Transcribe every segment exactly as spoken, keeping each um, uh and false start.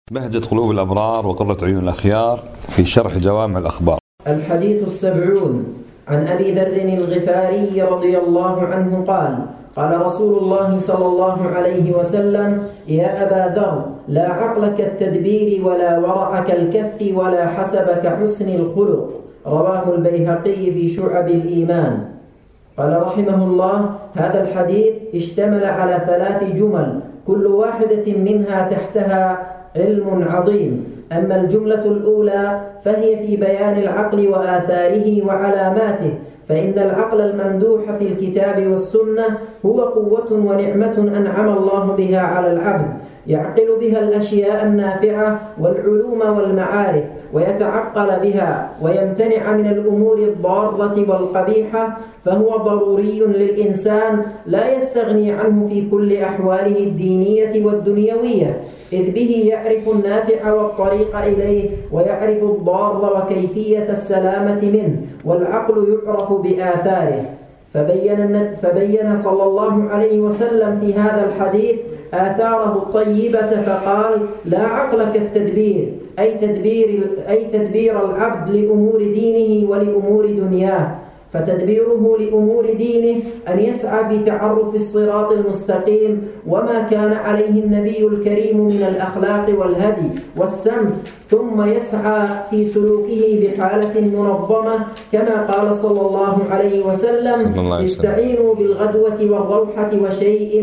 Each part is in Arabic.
بهجة قلوب الأبرار وقرة عيون الأخيار في شرح جوامع الأخبار. الحديث السبعون. عن أبي ذر الغفاري رضي الله عنه قال: قال رسول الله صلى الله عليه وسلم: يا أبا ذر، لا عقل كالتدبير ولا ورع كالكف ولا حسب كحسن الخلق. رواه البيهقي في شعب الإيمان. قال رحمه الله: هذا الحديث اشتمل على ثلاث جمل، كل واحدة منها تحتها علم عظيم. أما الجملة الأولى فهي في بيان العقل وآثاره وعلاماته، فإن العقل الممدوح في الكتاب والسنة هو قوة ونعمة أنعم الله بها على العبد، يعقل بها الأشياء النافعة والعلوم والمعارف، ويتعقل بها ويمتنع من الأمور الضارة والقبيحة، فهو ضروري للإنسان لا يستغني عنه في كل أحواله الدينية والدنيوية، إذ به يعرف النافع والطريق إليه، ويعرف الضار وكيفية السلامة منه، والعقل يعرف بآثاره. فبين, فبين صلى الله عليه وسلم في هذا الحديث آثاره الطيبة فقال: لا عقل كالتدبير، أي تدبير, أي تدبير العبد لأمور دينه ولأمور دنياه. فتدبيره لأمور دينه أن يسعى في تعرف الصراط المستقيم وما كان عليه النبي الكريم من الأخلاق والهدي والسمت، ثم يسعى في سلوكه بحالة منظمة، كما قال صلى الله عليه وسلم: استعينوا بالغدوة والروحة وشيء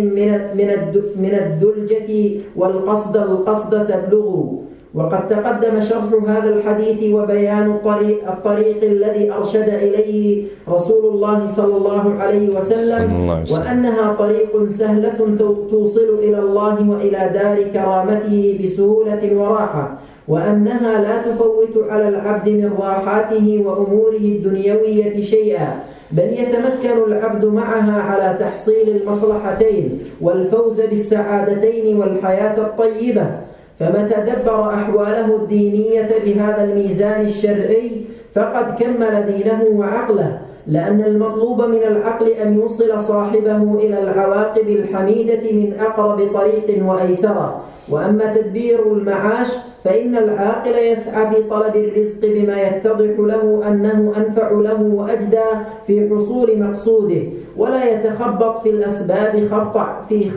من الدلجة والقصد القصد تبلغوا. وقد تقدم شرح هذا الحديث وبيان الطريق, الطريق الذي أرشد إليه رسول الله صلى الله عليه وسلم، وأنها طريق سهلة توصل إلى الله وإلى دار كرامته بسهولة وراحة، وأنها لا تفوت على العبد من راحاته وأموره الدنيوية شيئا، بل يتمكن العبد معها على تحصيل المصلحتين والفوز بالسعادتين والحياة الطيبة. فمتى دبر أحواله الدينية بهذا الميزان الشرعي فقد كمل دينه وعقله، لأن المطلوب من العقل أن يوصل صاحبه إلى العواقب الحميدة من أقرب طريق وأيسره. وأما تدبير المعاش فإن العاقل يسعى في طلب الرزق بما يتضح له أنه أنفع له وأجدى في حصول مقصوده، ولا يتخبط في الأسباب خبط في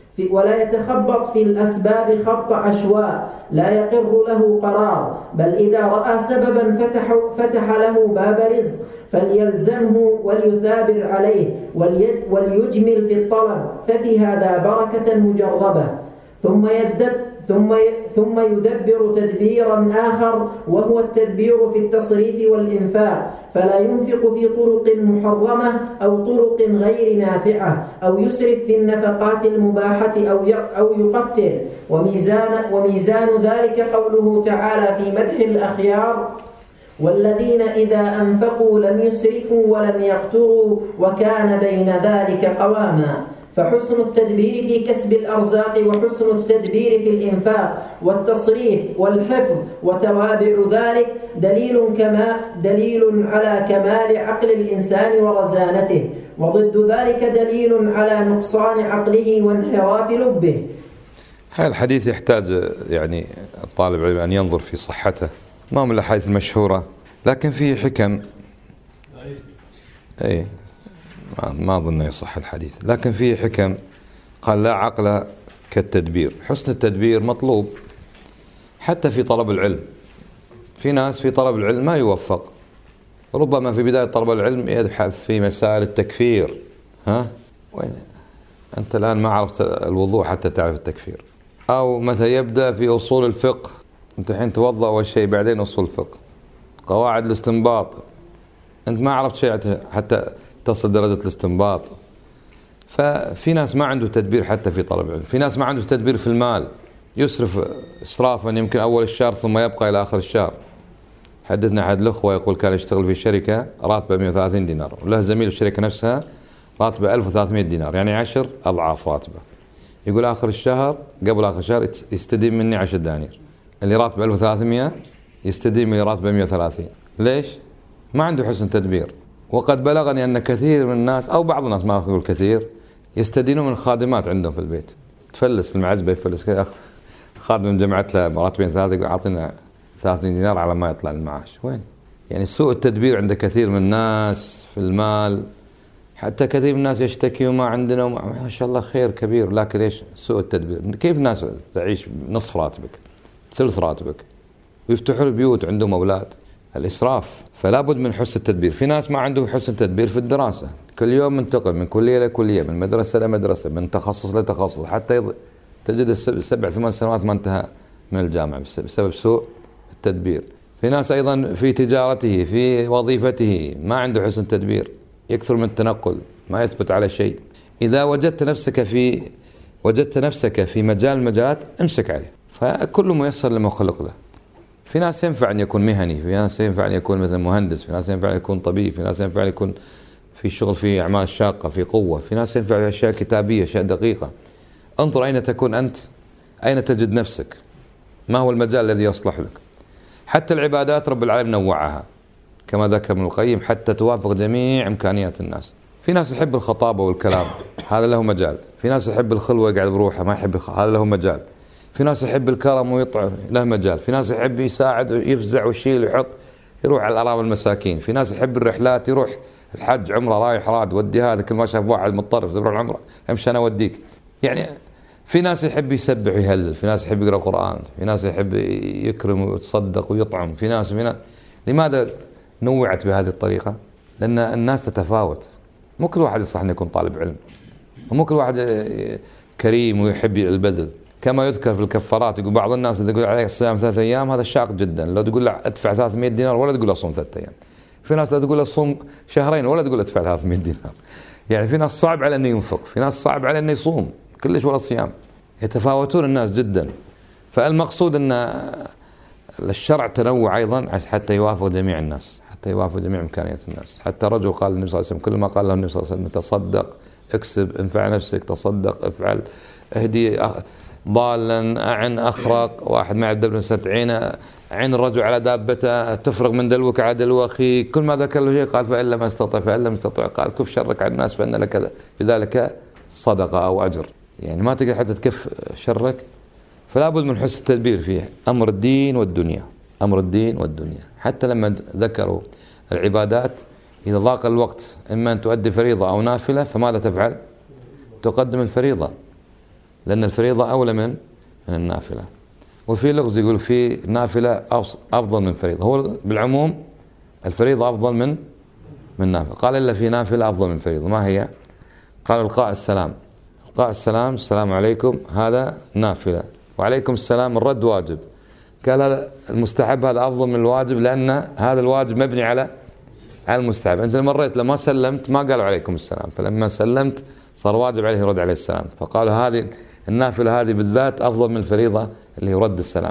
ولا يتخبط في الأسباب خبط عشواء لا يقر له قرار، بل إذا رأى سببا فتح, فتح له باب رزق فليلزمه وليثابر عليه وليجمل في الطلب، ففي هذا بركة مجربة. ثم يدب ثم ثم يدبر تدبيرا آخر، وهو التدبير في التصريف والإنفاق، فلا ينفق في طرق محرمة أو طرق غير نافعة، أو يسرف في النفقات المباحة أو أو يقتر. وميزان وميزان ذلك قوله تعالى في مدح الأخيار: والذين إذا أنفقوا لم يسرفوا ولم يقتروا وكان بين ذلك قواما. فحسن التدبير في كسب الأرزاق وحسن التدبير في الإنفاق والتصريف والحفظ وتوابع ذلك دليل كما دليل على كمال عقل الإنسان ورزانته، وضد ذلك دليل على نقصان عقله وانحراف لبه. هذا الحديث يحتاج يعني الطالب العلم أن ينظر في صحته، ما من الأحاديث المشهورة، لكن فيه حكم. أي ما أظن يصح الحديث، لكن فيه حكم. قال: لا عقل كالتدبير. حسن التدبير مطلوب حتى في طلب العلم. في ناس في طلب العلم ما يوفق، ربما في بداية طلب العلم يبحث في مسائل التكفير. ها وين أنت الآن ما عرفت الوضوء حتى تعرف التكفير، أو متى يبدأ في أصول الفقه، أنت الحين توضأ أول شيء بعدين أصول الفقه، قواعد الاستنباط، أنت ما عرفت شيء حتى تصل درجة الاستنباط. ففي ناس ما عنده تدبير حتى في طلب العلم. في ناس ما عنده تدبير في المال، يسرف إسرافا يمكن أول الشهر ثم يبقى إلى آخر الشهر. حدثنا أحد الأخوة يقول كان يشتغل في شركة راتبه مئة وثلاثين دينار، وله زميل في الشركة نفسها راتبه ألف وثلاثمئة دينار، يعني عشر أضعاف راتبه. يقول آخر الشهر قبل آخر الشهر يستدين مني عشر دنانير، اللي راتبه ألف وثلاثمئة يستدين من راتبه مئة وثلاثين. ليش؟ ما عنده حسن تدبير. وقد بلغني أن كثير من الناس أو بعض الناس، ما أقول كثير، يستدينون من خادمات عندهم في البيت. تفلس المعزبة يفلس كذا، خادم جمعت له مرتبين ثلاثة يقول أعطينا ثلاثين دينار على ما يطلع المعاش. وين؟ يعني سوء التدبير عند كثير من الناس في المال. حتى كثير من الناس يشتكي وما عندنا وما ما شاء الله خير كبير، لكن إيش سوء التدبير. كيف الناس تعيش نصف راتبك ثلث راتبك ويفتحوا البيوت عندهم أولاد؟ الإسراف. فلا بد من حسن التدبير. في ناس ما عنده حسن تدبير في الدراسة، كل يوم منتقل من كلية لكلية، من مدرسة لمدرسة، من تخصص لتخصص، حتى يض... تجد السبع ثمان سنوات ما انتهى من الجامعة بسبب سوء التدبير. في ناس أيضا في تجارته في وظيفته ما عنده حسن تدبير، يكثر من التنقل، ما يثبت على شيء. إذا وجدت نفسك في وجدت نفسك في مجال المجالات امسك عليه، فكل ميسر لما خلق له. في ناس ينفع أن يكون مهني، في ناس ينفع أن يكون مثل مهندس، في ناس ينفع أن يكون طبيب، في ناس ينفع أن يكون في شغل في أعمال شاقة في قوة، في ناس ينفع في أشياء كتابية أشياء دقيقة. انظر أين تكون أنت، أين تجد نفسك، ما هو المجال الذي يصلح لك. حتى العبادات رب العالمين نوعها كما ذكر ابن القيم حتى توافق جميع إمكانيات الناس. في ناس يحب الخطابة والكلام، هذا له مجال. في ناس يحب الخلوة يقعد بروحه ما يحب الخ... هذا له مجال. في ناس يحب الكرم ويطعم له مجال. في ناس يحب يساعد ويفزع ويشيل ويحط يروح على الأرامل المساكين. في ناس يحب الرحلات يروح الحج عمره رايح راد ودي هذا، كل ما شاف واحد متطرف تروح العمره امشي انا اوديك. يعني في ناس يحب يسبح ويهلل، في ناس يحب يقرأ قرآن، في ناس يحب يكرم ويتصدق ويطعم، في ناس في ناس. لماذا نوعت بهذه الطريقة؟ لأن الناس تتفاوت، مو كل واحد يصح أن يكون طالب علم، ومو كل واحد كريم ويحب البذل. كما يذكر في الكفارات يقول بعض الناس إذا يقول عليك الصيام ثلاثة أيام هذا شاق جدا، لو تقول له ادفع ثلاثمائة دينار ولا تقول له صوم ثلاثة أيام. في ناس لا تقول له صوم شهرين ولا تقول له ادفع ثلاثمائة دينار. يعني في ناس صعب على أنه ينفق، في ناس صعب على أنه يصوم كلش ولا صيام. يتفاوتون الناس جدا. فالمقصود أن الشرع تنوع أيضا حتى يوافق جميع الناس، حتى يوافق جميع إمكانيات الناس. حتى رجل قال النبي صلى الله عليه وسلم كل ما قال له النبي صلى الله عليه وسلم تصدق اكسب انفع نفسك، تصدق افعل اهدي ضالا أعن أخرق، واحد ما يعد دبل ستعين عين الرجل على دابته تفرغ من دلوك على دلو أخيك. كل ما ذكر له شيء قال فإن لم استطع فإن لم استطع قال كف شرك على الناس فإن لك بذلك صدقة أو أجر. يعني ما تقدر حتى تكف شرك. فلا بد من حسن التدبير فيه أمر الدين والدنيا، أمر الدين والدنيا. حتى لما ذكروا العبادات إذا ضاق الوقت إما أن تؤدي فريضة أو نافلة فماذا تفعل؟ تقدم الفريضة، لأن الفريضة أولى من من النافلة. وفي لغز يقول في نافلة أفضل من فريضة، هو بالعموم الفريضة أفضل من من نافلة. قال إلا في نافلة أفضل من فريضة، ما هي؟ قال إلقاء السلام. إلقاء السلام السلام عليكم هذا نافلة، وعليكم السلام الرد واجب. قال هذا المستحب هذا أفضل من الواجب لأن هذا الواجب مبني على على المستحب. أنت مريت لما سلمت ما قالوا عليكم السلام، فلما سلمت صار واجب عليه يرد عليه السلام، فقالوا هذه النافلة هذه بالذات أفضل من الفريضة اللي يرد السلام.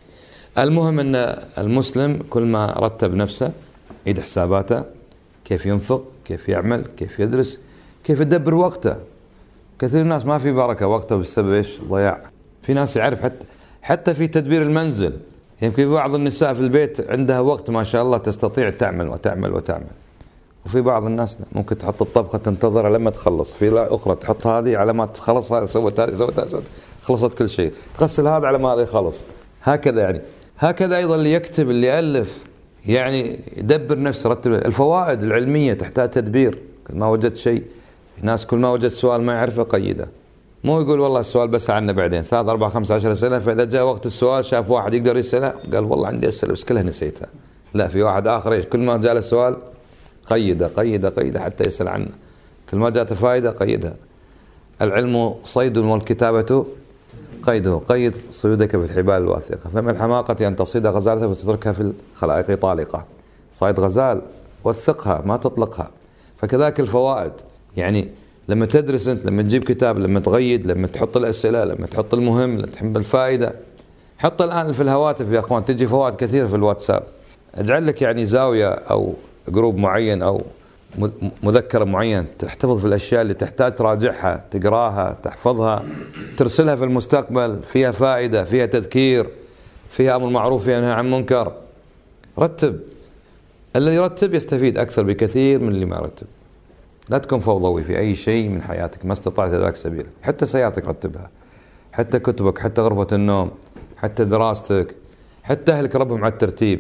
المهم أن المسلم كل ما رتب نفسه يد حساباته، كيف ينفق، كيف يعمل، كيف يدرس، كيف يدبر وقته. كثير الناس ما في بركة وقته بسبب إيش؟ ضياع. في ناس يعرف حتى حتى في تدبير المنزل، يمكن في بعض النساء في البيت عندها وقت ما شاء الله تستطيع تعمل وتعمل وتعمل، وفي بعض الناس ممكن تحط الطبخة تنتظر لما تخلص، في لا أخرى تحط هذه على ما تخلص هذه سوت هذه سوت هذه خلصت كل شيء، تغسل هذا على ما هذا يخلص. هكذا يعني هكذا أيضا اللي يكتب اللي يألف يعني يدبر نفسه رتب. الفوائد العلمية تحتاج تدبير. كل ما وجدت شيء، الناس كل ما وجد سؤال ما يعرفه قيده، مو يقول والله السؤال بس عنه بعدين ثلاث أربع خمس عشر سنة، فإذا جاء وقت السؤال شاف واحد يقدر يسأله قال والله عندي أسئلة بس كلها نسيتها. لا، في واحد آخر إيش كل ما جاء السؤال قيده قيده قيده حتى يسأل عنه، كل ما جاءت فائدة قيدها. العلم صيد والكتابة قيده، قيد صيودك بالحبال الواثقة. فمن الحماقة أن تصيد غزالة وتتركها في الخلائق طالقة. صيد غزال وثقها ما تطلقها. فكذلك الفوائد، يعني لما تدرس أنت، لما تجيب كتاب، لما تغيد، لما تحط الأسئلة، لما تحط المهم، لما تحب الفائدة. حط الآن في الهواتف يا أخوان تجي فوائد كثيرة في الواتساب. اجعل لك يعني زاوية أو جروب معين أو مذكرة معين تحتفظ في الأشياء اللي تحتاج تراجعها، تقراها، تحفظها، ترسلها في المستقبل، فيها فائدة، فيها تذكير، فيها أمر معروف، فيها نهي عن منكر. رتب. الذي يرتب يستفيد أكثر بكثير من اللي ما يرتب. لا تكون فوضوي في أي شيء من حياتك ما استطعت ذلك سبيل. حتى سيارتك رتبها، حتى كتبك، حتى غرفة النوم، حتى دراستك، حتى أهلك ربهم على الترتيب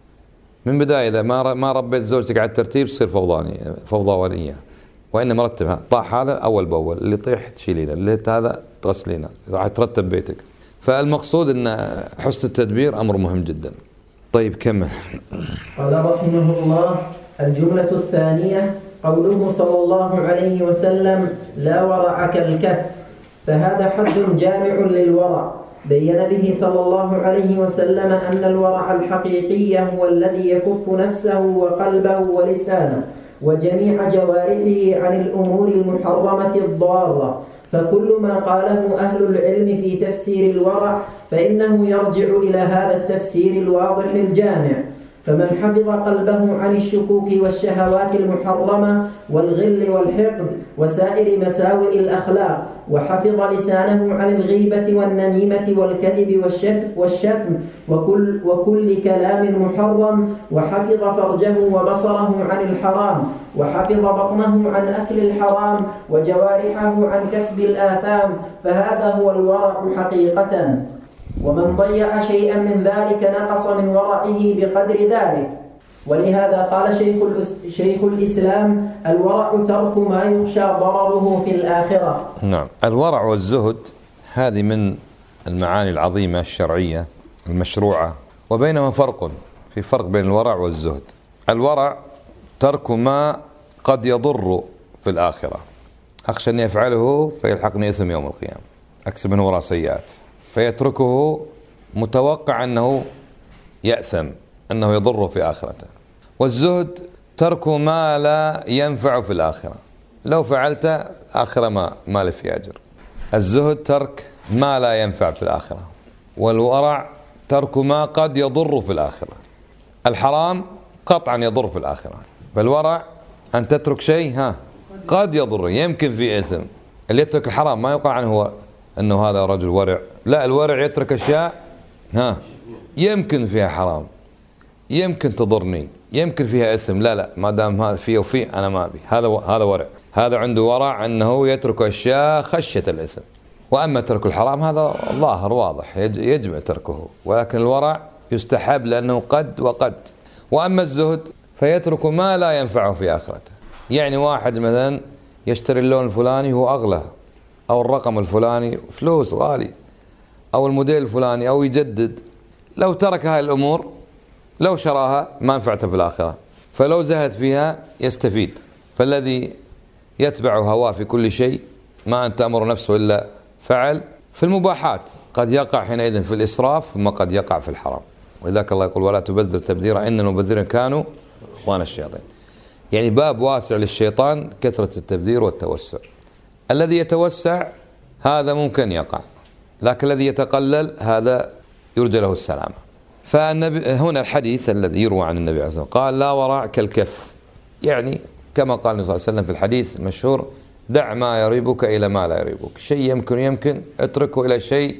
من بداية. إذا ما ما ربيت زوجتك على الترتيب تصير فوضانية فوضوانية، وإن مرتبها طاح هذا أول بأول، اللي يطيح تشيلينه، اللي هذا تغسلينه، راح ترتب بيتك. فالمقصود أن حسن التدبير أمر مهم جدا. طيب كمل. قال رحمه الله: الجملة الثانية قوله صلى الله عليه وسلم: لا ورع كالكف، فهذا حد جامع للورع، بين به صلى الله عليه وسلم أن الورع الحقيقي هو الذي يكف نفسه وقلبه ولسانه وجميع جوارحه عن الأمور المحرمة الضارة. فكل ما قاله أهل العلم في تفسير الورع فإنه يرجع إلى هذا التفسير الواضح الجامع. فمن حفظ قلبه عن الشكوك والشهوات المحرمة والغل والحقد وسائر مساوئ الأخلاق، وحفظ لسانه عن الغيبة والنميمة والكذب والشتم وكل, وكل كلام محرم، وحفظ فرجه وبصره عن الحرام، وحفظ بطنه عن أكل الحرام، وجوارحه عن كسب الآثام، فهذا هو الورع حقيقة. ومن ضيع شيئا من ذلك نقص من ورعه بقدر ذلك. ولهذا قال شيخ, شيخ الإسلام: الورع ترك ما يخشى ضرره في الآخرة. نعم، الورع والزهد هذه من المعاني العظيمة الشرعية المشروعة، وبينهما فرق، في فرق بين الورع والزهد. الورع ترك ما قد يضر في الآخرة، أخشى أن يفعله فيلحقني إثم يوم القيامة، أكسب منه وراء سيئات، فيتركه متوقع أنه يأثم، أنه يضره في آخرته. والزهد ترك ما لا ينفع في الآخرة، لو فعلت آخرة ما, ما له في أجر. الزهد ترك ما لا ينفع في الآخرة، والورع ترك ما قد يضر في الآخرة. الحرام قطعا يضر في الآخرة، فالورع أن تترك شيء ها قد يضر، يمكن في إثم. اللي يترك الحرام ما يقال عنه هو أنه هذا رجل ورع، لا، الورع يترك أشياء ها يمكن فيها حرام، يمكن تضرني، يمكن فيها إثم، لا لا ما دام هذا فيه وفيه أنا ما أبي. هذا هذا ورع، هذا عنده ورع أنه يترك أشياء خشية الإثم. وأما ترك الحرام هذا ظاهر واضح يجب تركه، ولكن الورع يستحب لأنه قد وقد. وأما الزهد فيترك ما لا ينفعه في آخرته. يعني واحد مثلا يشتري اللون الفلاني هو أغلى، أو الرقم الفلاني فلوس غالي، أو الموديل الفلاني، أو يجدد، لو ترك هاي الأمور لو شراها ما نفعته في الآخرة، فلو زهد فيها يستفيد. فالذي يتبع هواه في كل شيء ما أن تأمر نفسه إلا فعل. في المباحات قد يقع حينئذ في الإسراف، ثم قد يقع في الحرام. ولذلك الله يقول: ولا تبذر تبذيرا إن المبذرين كانوا إخوان الشياطين. يعني باب واسع للشيطان كثرة التبذير والتوسع. الذي يتوسع هذا ممكن يقع، لكن الذي يتقلل هذا يرجى له السلامة. فالنبي هنا الحديث الذي يروى عن النبي عليه الصلاة والسلام قال: لا ورع كالكف، يعني كما قال النبي صلى الله عليه وسلم في الحديث المشهور: دع ما يريبك إلى ما لا يريبك. شيء يمكن يمكن اتركه إلى شيء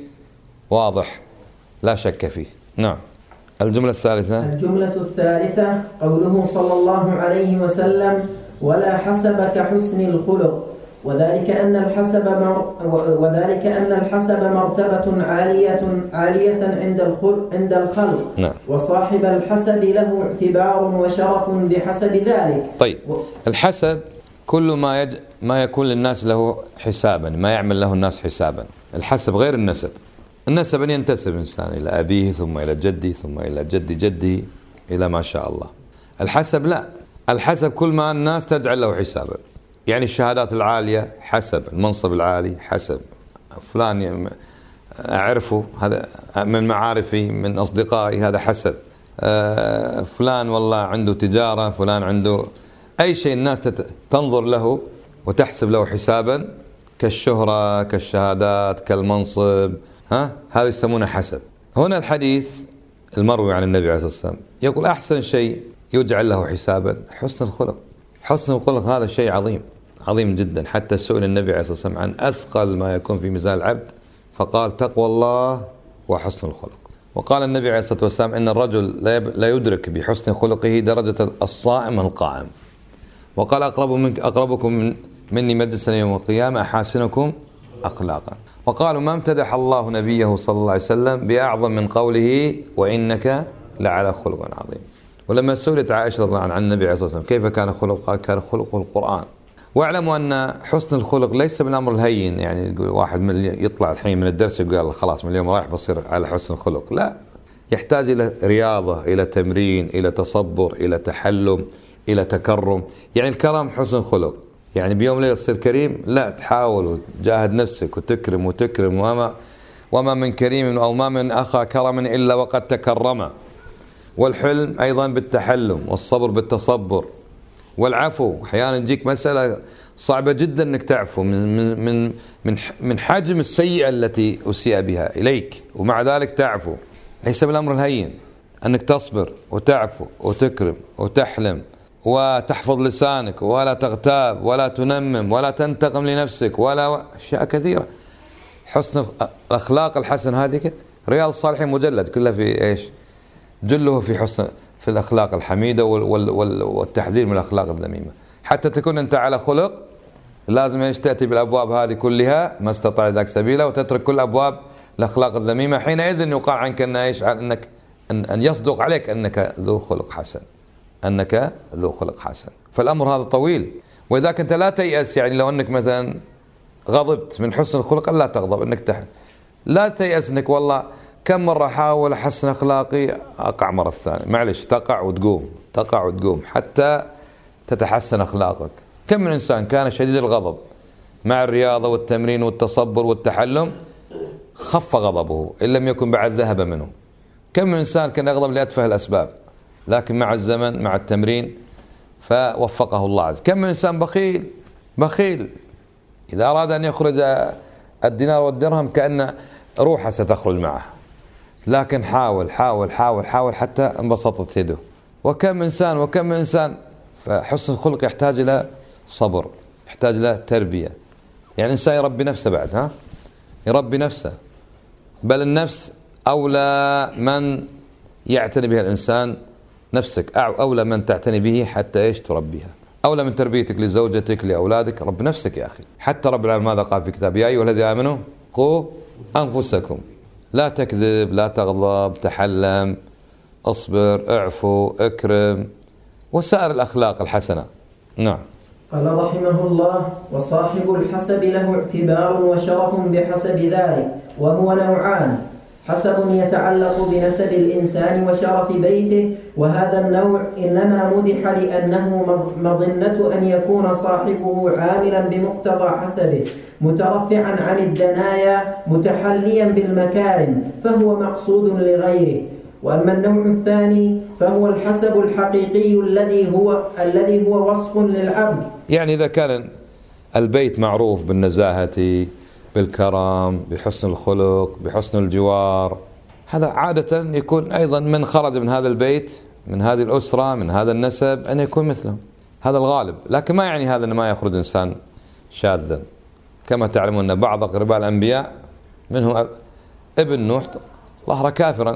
واضح لا شك فيه. نعم. الجملة الثالثة الجملة الثالثة قوله صلى الله عليه وسلم: ولا حسب كحسن الخلق، وذلك أن الحسب مر وذلك أن الحسب مرتبة عالية عالية عند الخلق عند الخلق. نعم. وصاحب الحسب له اعتبار وشرف بحسب ذلك. طيب، الحسب كل ما يج... ما يكون للناس له حسابا، ما يعمل له الناس حسابا. الحسب غير النسب. النسب أن ينتسب إنسان إلى أبيه ثم إلى جدي ثم إلى جد جدي إلى ما شاء الله. الحسب لا، الحسب كل ما الناس تجعل له حسابا. يعني الشهادات العالية حسب، المنصب العالي حسب، فلان أعرفه هذا من معارفي من أصدقائي هذا حسب، أه فلان والله عنده تجارة، فلان عنده أي شيء الناس تنظر له وتحسب له حسابا، كالشهرة كالشهادات كالمنصب، ها هذا يسمونه حسب. هنا الحديث المروي عن النبي عليه الصلاة والسلام يقول: أحسن شيء يجعل له حسابا حسن الخلق. حسن الخلق هذا شيء عظيم عظيم جدا، حتى سئل النبي عليه الصلاة والسلام عن أثقل ما يكون في ميزان العبد فقال: تقوى الله وحسن الخلق. وقال النبي عليه الصلاة والسلام: إن الرجل لا يدرك بحسن خلقه درجة الصائم القائم. وقال: أقرب منك أقربكم من مني مجلسا يوم القيامة أحاسنكم أخلاقا. وقالوا ما امتدح الله نبيه صلى الله عليه وسلم بأعظم من قوله وإنك لعلى خلق عظيم. ولما سئلت عائشة رضي الله عنها عن النبي عليه الصلاة والسلام كيف كان خلقه، قال كان خلقه القرآن. واعلموا أن حسن الخلق ليس بالأمر الهين، يعني واحد من يطلع الحين من الدرس يقول خلاص من اليوم رايح بصير على حسن الخلق، لا، يحتاج إلى رياضة، إلى تمرين، إلى تصبر، إلى تحلم، إلى تكرم. يعني الكرم حسن خلق، يعني بيوم ليلة تصير كريم، لا، تحاول وتجاهد نفسك وتكرم وتكرم. وما وما من كريم أو ما من أخا كرم إلا وقد تكرم. والحلم أيضا بالتحلم، والصبر بالتصبر، والعفو. أحيانا تجيك مسألة صعبة جدا أنك تعفو من من من من حجم السيئة التي أسيء بها إليك، ومع ذلك تعفو. ليس بالأمر الهين أنك تصبر وتعفو وتكرم وتحلم وتحفظ لسانك ولا تغتاب ولا تنمم ولا تنتقم لنفسك ولا أشياء كثيرة. حسن الأخلاق الحسن هذه كده. رياض الصالحين مجلد كله في إيش؟ جله في حسن في الأخلاق الحميدة والتحذير من الأخلاق الذميمة. حتى تكون أنت على خلق لازم إيش؟ تأتي بالأبواب هذه كلها ما استطاع ذاك سبيله، وتترك كل أبواب الأخلاق الذميمة. حينئذ يقال عنك أن إيش؟ أنك أن يصدق عليك أنك ذو خلق حسن، أنك ذو خلق حسن. فالأمر هذا طويل. وإذا كنت لا تيأس، يعني لو أنك مثلا غضبت من حسن الخلق لا تغضب، أنك تح... لا تيأس أنك والله كم مرة أحاول أحسن أخلاقي أقع مرة الثانية، معلش، تقع وتقوم، تقع وتقوم حتى تتحسن أخلاقك. كم من إنسان كان شديد الغضب مع الرياضة والتمرين والتصبر والتحلم خف غضبه إن لم يكن بعد ذهب منه. كم من إنسان كان يغضب لأتفه الأسباب لكن مع الزمن مع التمرين فوفقه الله عز وجل. كم من إنسان بخيل بخيل إذا أراد أن يخرج الدينار والدرهم كأن روحه ستخرج معه، لكن حاول حاول حاول حاول حتى انبسطت يده. وكم إنسان وكم من إنسان. فحسن الخلق يحتاج إلى صبر، يحتاج إلى تربية. يعني إنسان يربي نفسه بعد، ها يربي نفسه، بل النفس أولى من يعتني بها الإنسان، نفسك أولى من تعتني به حتى إيش؟ تربيها. أولى من تربيتك لزوجتك لأولادك، رب نفسك يا أخي. حتى رب العالمين ماذا قال في كتابه؟ يا أيها الذين آمنوا قوا أنفسكم، لا تكذب، لا تغضب، تحلم، اصبر، اعفو، اكرم، وسائر الأخلاق الحسنة. نعم. قال رحمه الله: وصاحب الحسب له اعتبار وشرف بحسب ذلك، وهو نوعان: حسب يتعلق بنسب الإنسان وشرف بيته، وهذا النوع إنما مدح لأنه مظنة أن يكون صاحبه عاملا بمقتضى حسبه، مترفعا عن الدنايا، متحليا بالمكارم، فهو مقصود لغيره. وأما النوع الثاني فهو الحسب الحقيقي الذي هو الذي هو وصف للعبد. يعني إذا كان البيت معروف بالنزاهة، بالكرم، بحسن الخلق، بحسن الجوار، هذا عادة يكون أيضا من خرج من هذا البيت، من هذه الأسرة، من هذا النسب، أن يكون مثله. هذا الغالب. لكن ما يعني هذا أن ما يخرج إنسان شاذا. كما تعلمون أن بعض أقرباء الأنبياء منهم ابن نوح ظهر كافرا،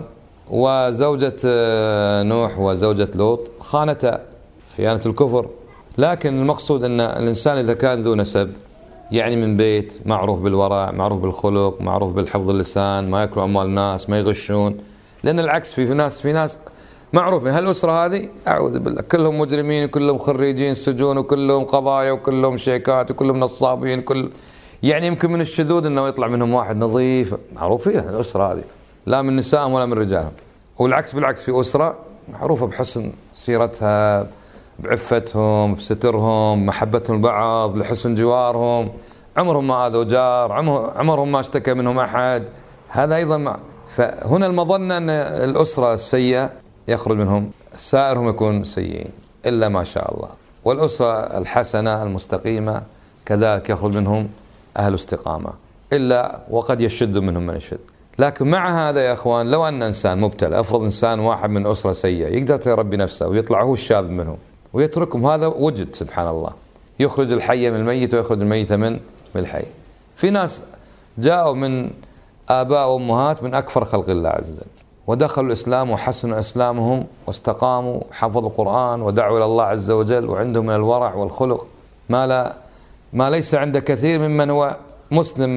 وزوجة نوح وزوجة لوط خانتا خيانة الكفر. لكن المقصود أن الإنسان إذا كان ذو نسب، يعني من بيت معروف بالورع، معروف بالخلق، معروف بالحفظ اللسان، ما يأكلوا أموال الناس، ما يغشون. لأن العكس في ناس في ناس معروف من هالأسرة هذه أعوذ بالله كلهم مجرمين وكلهم خريجين سجون وكلهم قضايا وكلهم شيكات وكلهم نصابين، كل يعني يمكن من الشذوذ أنه يطلع منهم واحد نظيف، معروفين الأسرة هذه، لا من نسائهم ولا من رجالهم. والعكس بالعكس في أسرة معروفة بحسن سيرتها، بعفتهم، بسترهم، محبتهم البعض، لحسن جوارهم، عمرهم ما آذوا جار، عمرهم ما اشتكى منهم أحد. هذا أيضا مع. فهنا المظنة أن الأسرة السيئة يخرج منهم سائرهم يكون سيئين إلا ما شاء الله، والأسرة الحسنة المستقيمة كذلك يخرج منهم أهل استقامة، إلا وقد يشد منهم من يشد. لكن مع هذا يا أخوان، لو أن إنسان مبتلى، أفرض إنسان واحد من أسرة سيئة يقدر يربي نفسه ويطلع هو الشاذ منهم ويتركهم، هذا وجد سبحان الله، يخرج الحي من الميت ويخرج الميت من الحي. في ناس جاءوا من آباء وأمهات من أكفر خلق الله عز وجل، ودخلوا الإسلام وحسنوا إسلامهم واستقاموا وحفظوا القرآن ودعوا إلى الله عز وجل، وعندهم من الورع والخلق ما لا ما ليس عند كثير ممن هو مسلم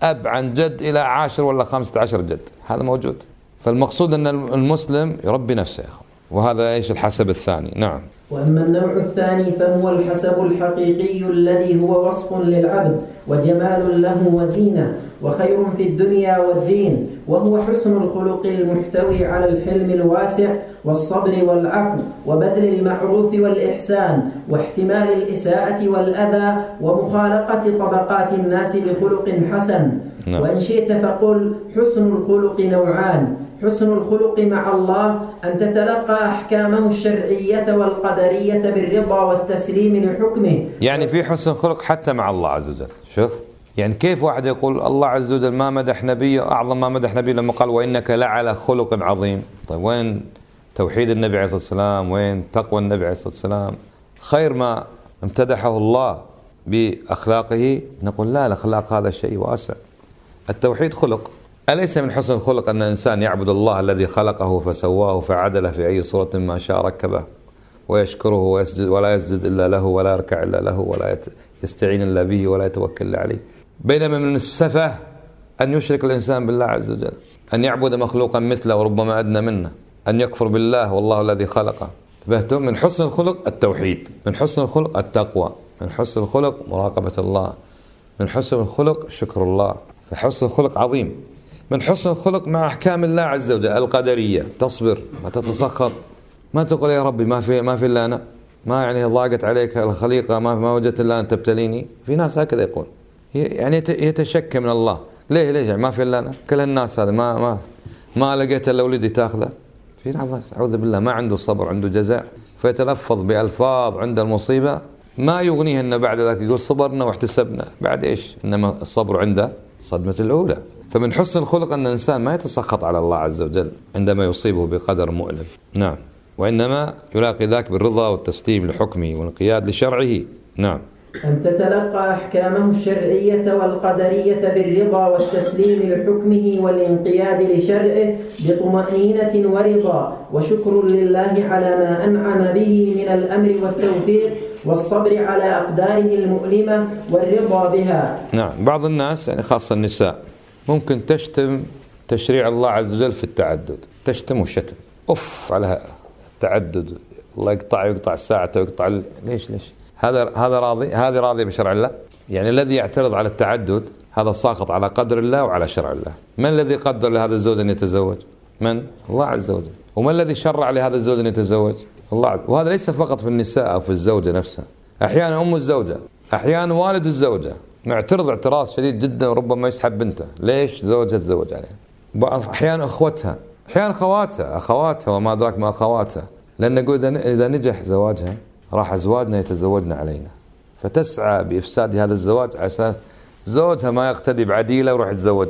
أب عن جد إلى عاشر ولا خمسة عشر جد، هذا موجود. فالمقصود أن المسلم يربي نفسه يا أخوان، وهذا إيش الحسب الثاني. نعم. وأما النوع الثاني فهو الحسب الحقيقي الذي هو وصف للعبد وجمال له وزينة وخير في الدنيا والدين، وهو حسن الخلق المحتوي على الحلم الواسع والصبر والعفو وبذل المعروف والإحسان واحتمال الإساءة والأذى ومخالقة طبقات الناس بخلق حسن. نعم. وإن شئت فقل حسن الخلق نوعان: حسن الخلق مع الله أن تتلقى أحكامه الشرعية والقدرية بالرضا والتسليم لحكمه. يعني في حسن خلق حتى مع الله عز وجل. شوف يعني كيف واحد يقول الله عز وجل ما مدح نبيه أعظم ما مدح نبيه لما قال وإنك لعلى خلق عظيم. طيب وين توحيد النبي عليه الصلاة والسلام؟ وين تقوى النبي عليه الصلاة والسلام؟ خير ما امتدحه الله بأخلاقه نقول لا، الأخلاق هذا شيء واسع. التوحيد خلق. أليس من حسن الخلق أن الإنسان يعبد الله الذي خلقه فسواه فعدله في أي صورة ما شاء ركبه، ويشكره ويسجد ولا يسجد إلا له ولا يركع إلا له ولا يستعين إلا به ولا يتوكل عليه؟ بينما من السفه أن يشرك الإنسان بالله عز وجل، أن يعبد مخلوقا مثله وربما أدنى منه، أن يكفر بالله والله الذي خلقه. انتبهتم؟ من حسن الخلق التوحيد، من حسن الخلق التقوى، من حسن الخلق مراقبة الله، من حسن الخلق شكر الله. فحسن الخلق عظيم. من حسن الخلق مع أحكام الله عز وجل القدرية، تصبر ما تتسخط، ما تقول يا ربي ما في ما في إلا أنا، ما يعني ضاقت عليك الخليقة، ما ما وجدت إلا أن تبتليني. في ناس هكذا يقول، يعني يتشكى من الله. ليه ليه يعني ما في إلا أنا؟ كل الناس هذا ما ما ما لقيت إلا ولدي تأخذه. في ناس أعوذ بالله ما عنده صبر، عنده جزاء، فيتلفظ بألفاظ عند المصيبة ما يغنيه إنه بعد ذلك يقول صبرنا واحتسبنا. بعد إيش؟ إنما الصبر عنده صدمة الأولى. فمن حسن الخلق أن الإنسان ما يتسخط على الله عز وجل عندما يصيبه بقدر مؤلم. نعم. وإنما يلاقي ذاك بالرضا والتسليم لحكمه والانقياد لشرعه. نعم. أن تتلقى أحكامه الشرعية والقدرية بالرضا والتسليم لحكمه والانقياد لشرعه بطمأنينة ورضا وشكر لله على ما أنعم به من الأمر والتوفيق والصبر على أقداره المؤلمة والرضا بها. نعم. بعض الناس يعني خاصة النساء ممكن تشتم تشريع الله عز وجل في التعدد، تشتم وشتم أف على التعدد، الله يقطع يقطع ساعته ويقطع ال... ليش ليش هذا هذا راضي؟ هذه راضية بشرع الله؟ يعني الذي يعترض على التعدد هذا ساقط على قدر الله وعلى شرع الله. من الذي قدر لهذا الزوج أن يتزوج؟ من؟ الله عز وجل. وما الذي شرع لهذا الزوج أن يتزوج؟ الله عز وجل. وهذا ليس فقط في النساء أو في الزوجة نفسها، أحيانا أم الزوجة، أحيانا والد الزوجة معترض اعتراض شديد جدا وربما يسحب بنته. ليش؟ زوجها تزوج عليها. أحيانا أخوتها، أحيانا أخواتها أخواتها وما أدراك ما أخواتها، لأن نقول إذا نجح زواجها راح أزواجنا يتزوجن علينا، فتسعى بإفساد هذا الزواج على أساس زوجها ما يقتدي بعديلة ويروح يتزوج.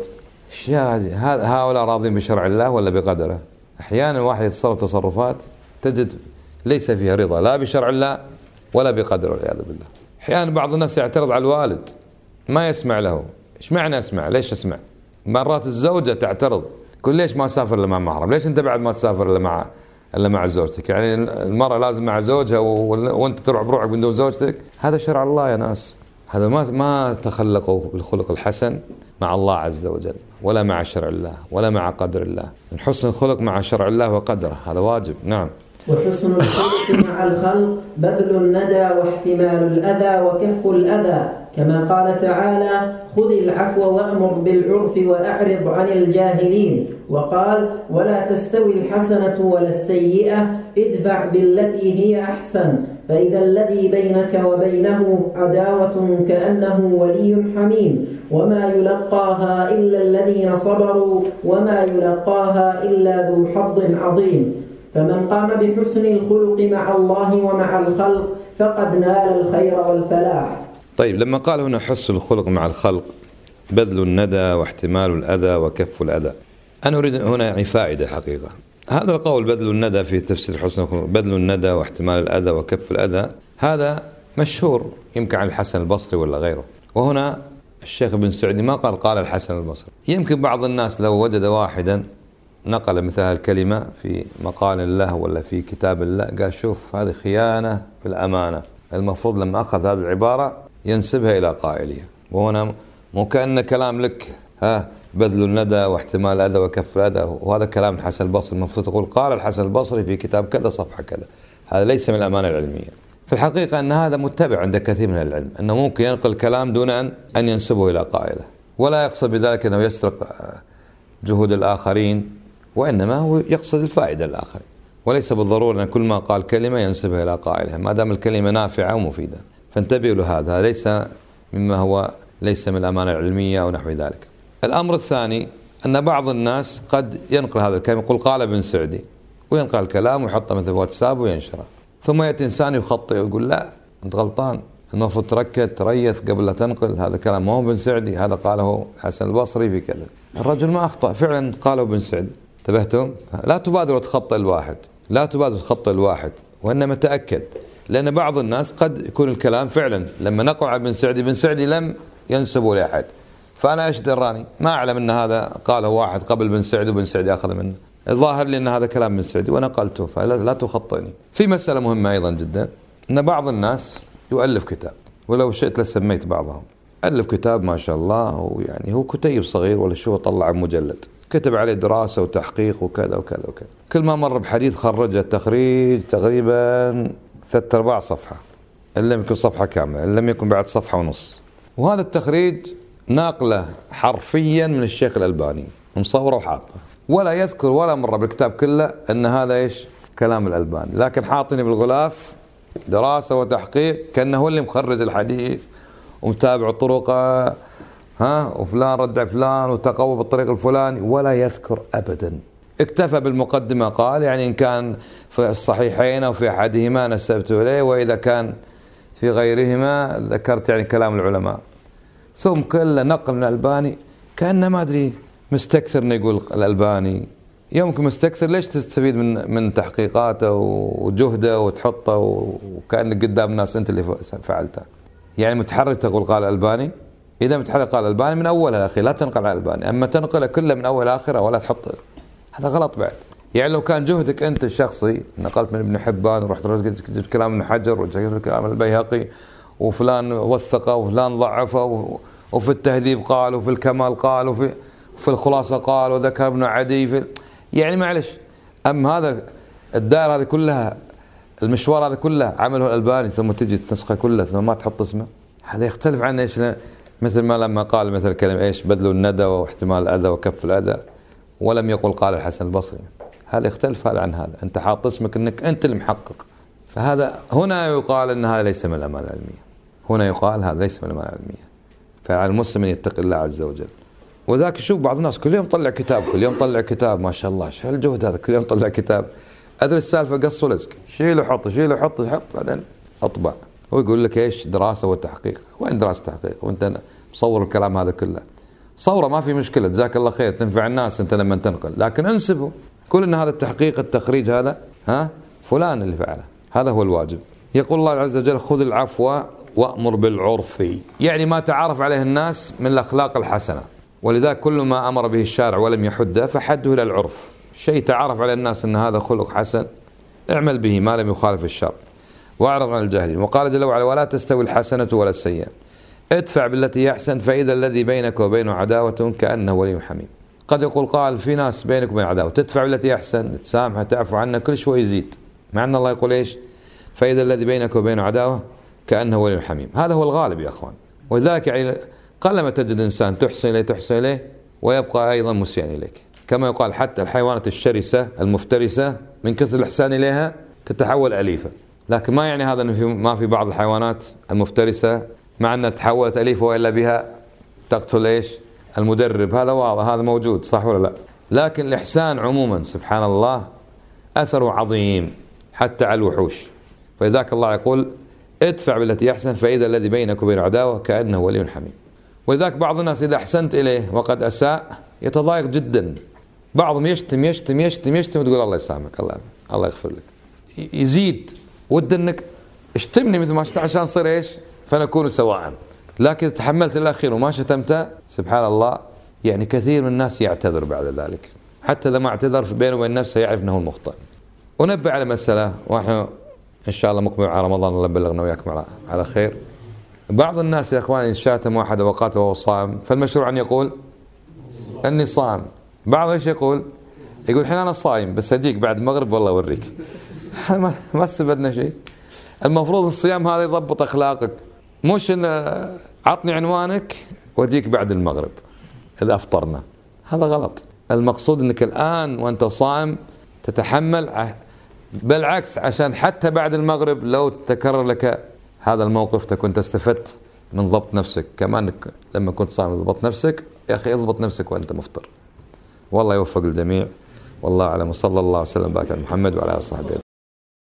هؤلاء راضين بشرع الله ولا بقدره؟ أحيانا واحد يتصرف تصرفات تجد ليس فيها رضا لا بشرع الله ولا بقدره والعياذ بالله. أحيانا بعض الناس يعترض على الوالد ما يسمع له. إيش معنى أسمع؟ ليش أسمع؟ مرات الزوجة تعترض تقول ليش ما سافر إلا مع محرم؟ ليش أنت بعد ما تسافر إلا مع إلا مع زوجتك؟ يعني المرأة لازم مع زوجها وأنت تروح بروحك بدون زوجتك؟ هذا شرع الله يا ناس. هذا ما ما تخلقوا بالخلق الحسن مع الله عز وجل ولا مع شرع الله ولا مع قدر الله. من حسن الخلق مع شرع الله وقدره هذا واجب. نعم. وحسن الخلق مع الخلق بذل الندى واحتمال الأذى وكف الأذى، كما قال تعالى: خذ العفو وأمر بالعرف وأعرض عن الجاهلين. وقال: ولا تستوي الحسنة ولا السيئة ادفع بالتي هي أحسن فإذا الذي بينك وبينه عداوة كأنه ولي حميم وما يلقاها إلا الذين صبروا وما يلقاها إلا ذو حظ عظيم. فمن قام بحسن الخلق مع الله ومع الخلق فقد نال الخير والفلاح. طيب لما قال هنا حسن الخلق مع الخلق بذل الندى واحتمال الأذى وكف الأذى، أنا أريد هنا يعني فائدة حقيقة. هذا القول بذل الندى في تفسير حسن الخلق، بذل الندى واحتمال الأذى وكف الأذى، هذا مشهور يمكن عن الحسن البصري ولا غيره. وهنا الشيخ بن سعدي ما قال قال الحسن البصري. يمكن بعض الناس لو وجد واحدا نقل مثل الكلمة في مقال الله ولا في كتاب الله قال شوف هذه خيانة في الأمانة، المفروض لما أخذ هذه العبارة ينسبها إلى قائلها. وهنا مو كأن كلام لك ها بذل الندى واحتمال الأذى وكف الأذى، وهذا كلام الحسن البصري. المفروض تقول قال الحسن البصري في كتاب كذا صفحة كذا. هذا ليس من الأمانة العلمية. في الحقيقة أن هذا متبع عند كثير من العلم، أنه ممكن ينقل كلام دون أن أن ينسبه إلى قائله، ولا يقصد بذلك أنه يسرق جهود الآخرين، وإنما هو يقصد الفائدة للآخرين، وليس بالضرورة أن كل ما قال كلمة ينسبها إلى قائلها ما دام الكلمة نافعة ومفيدة. فانتبهوا لهذا، ليس مما هو ليس من الأمانة العلمية أو نحو ذلك. الأمر الثاني أن بعض الناس قد ينقل هذا الكلام، يقول قال ابن سعدي، وينقل الكلام ويحطه مثل واتساب وينشره، ثم يأتي إنسان يخطئ ويقول لا أنت غلطان، المفروض تركت تريث قبل لا تنقل، هذا كلام ما هو ابن سعدي، هذا قاله الحسن البصري في كذا. الرجل ما أخطأ، فعلا قاله ابن سعدي. انتبهتم؟ لا تبادروا تخطئ الواحد، لا تبادروا تخطئ الواحد، وإنما تأكد، لأن بعض الناس قد يكون الكلام فعلا لما نقل على ابن سعدي، ابن سعدي لم ينسبه لأحد، فأنا إيش دراني؟ ما أعلم أن هذا قاله واحد قبل بن سعدي وبن سعدي أخذ منه، الظاهر لي أن هذا كلام بن سعدي ونقلته، فلا لا تخطئني. في مسألة مهمة أيضا جدا، أن بعض الناس يؤلف كتاب، ولو شئت لسميت بعضهم، ألف كتاب ما شاء الله، ويعني هو كتيب صغير ولا شو، طلع مجلد كتب عليه دراسة وتحقيق وكذا وكذا وكذا، كل ما مر بحديث خرج التخريج تقريبا ثلاث أرباع صفحة، إن لم يكن صفحة كاملة، إن لم يكن بعد صفحة ونص. وهذا التخريج ناقله حرفيا من الشيخ الألباني، مصوره وحاطه، ولا يذكر ولا مرة بالكتاب كله أن هذا إيش كلام الألباني، لكن حاطني بالغلاف دراسة وتحقيق كأنه هو اللي مخرج الحديث ومتابع طرقه، ها وفلان رد فلان وتقوى بالطريق الفلاني، ولا يذكر أبدا. اكتفى بالمقدمة، قال يعني إن كان في الصحيحين أو في أحدهما نسبت إليه، وإذا كان في غيرهما ذكرت يعني كلام العلماء، ثم كله نقل من الألباني، كأنه ما أدري مستكثر إنه يقول الألباني. يمكن مستكثر، ليش تستفيد من من تحقيقاته وجهده وتحطه وكأنك قدام الناس أنت اللي فعلته؟ يعني متحرك تقول قال الألباني، إذا متحرك قال الألباني من أولها لآخر لا تنقل على الألباني، أما تنقله كله من أول آخره ولا تحط، هذا غلط بعد. يعني لو كان جهدك أنت الشخصي نقلت من ابن حبان ورحت جبت كلام ابن حجر وجبت كلام البيهقي وفلان وثقه وفلان ضعفه، وفي التهذيب قال وفي الكمال قال وفي في الخلاصة قال وذكر ابن عدي في، يعني معلش. أما هذا الدائرة هذه كلها، المشوار هذا كله عمله الألباني، ثم تجي تنسخه كله ثم ما تحط اسمه، هذا يختلف عن ايش، مثل ما لما قال مثل كلمة ايش بذل الندى واحتمال الأذى وكف الأذى، ولم يقل قال الحسن البصري، هذا يختلف هذا عن هذا، أنت حاط اسمك أنك أنت المحقق. فهذا هنا يقال أن هذا ليس من الأمانة العلمية، هنا يقال هذا ليس من الأمانة العلمية. فعلى المسلم أن يتقي الله عز وجل. وذاك شوف بعض الناس كل يوم طلع كتاب، كل يوم طلع كتاب، ما شاء الله شو الجهد هذا، كل يوم طلع كتاب. أدري السالفة قص ولزق، شيل وحط شيل وحط حط بعدين أطبع، ويقول لك إيش دراسة وتحقيق. وين دراسة تحقيق وأنت مصور الكلام هذا كله؟ صورة ما في مشكلة، جزاك الله خير، تنفع الناس أنت لما تنقل، لكن انسبه، كل إن هذا التحقيق التخريج هذا ها فلان اللي فعله، هذا هو الواجب. يقول الله عز وجل خذ العفو وأمر بالعرف، يعني ما تعارف عليه الناس من الأخلاق الحسنة، ولذلك كل ما أمر به الشارع ولم يحده فحده إلى العرف، شيء تعارف على الناس أن هذا خلق حسن اعمل به ما لم يخالف الشرع، واعرض عن الجاهلين. وقال جل وعلا ولا تستوي الحسنة ولا السيئة ادفع بالتي يحسن فإذا الذي بينك وبينه عداوة كأنه ولي حميم. قد يقول قال في ناس بينك وبين عداوة، تدفع بالتي يحسن، تسامحه، تعفو عنه، كل شوي يزيد، مع أن الله يقول إيش فإذا الذي بينك وبينه عداوة كأنه ولي حميم. هذا هو الغالب يا أخوان، وذلك يعني قلما تجد إنسان تحسن إليه تحسن إليه ويبقى أيضا مسيئا إليك، كما يقال حتى الحيوانات الشرسة المفترسة من كثر الإحسان إليها تتحول أليفة، لكن ما يعني هذا أن ما في بعض الحيوانات المفترسة مع أنها تحولت أليفة وإلا بها تقتل إيش المدرب، هذا واضح، هذا موجود صح ولا لا؟ لكن الإحسان عموما سبحان الله أثره عظيم حتى على الوحوش. فلذلك الله يقول ادفع بالتي يحسن فإذا الذي بينك وبين عداوة كأنه ولي حميم. ولذلك بعض الناس إذا أحسنت إليه وقد أساء يتضايق جدا، بعضهم يشتم يشتم يشتم يشتم وتقول الله يسامحك، الله الله يغفر لك، يزيد ود أنك اشتمني مثل ما شتم عشان نصير إيش فنكون سواء، لكن تحملت الأخير وما شتمت سبحان الله يعني كثير من الناس يعتذر بعد ذلك، حتى إذا ما اعتذر بينه وبين نفسه يعرف أنه المخطئ. ونبه على مسألة، وإحنا إن شاء الله مقبل على رمضان الله بلغنا وياكم على على خير. بعض الناس يا إخواني إن شاتم واحد وقاتل وهو صائم فالمشروع أن يقول أني صائم. بعض ايش يقول؟ يقول الحين أنا صايم بس أجيك بعد المغرب والله أوريك. ما استفدنا شيء. المفروض الصيام هذا يضبط أخلاقك، مش إن عطني عنوانك وأجيك بعد المغرب إذا أفطرنا. هذا غلط. المقصود أنك الآن وأنت صائم تتحمل، بالعكس عشان حتى بعد المغرب لو تكرر لك هذا الموقف تكون تستفدت من ضبط نفسك. كمان لما كنت صائم ضبط نفسك، يا أخي اضبط نفسك وأنت مفطر. والله يوفق الجميع، والله أعلم. وصلى الله وسلم وبارك على محمد وعلى آله وصحبه.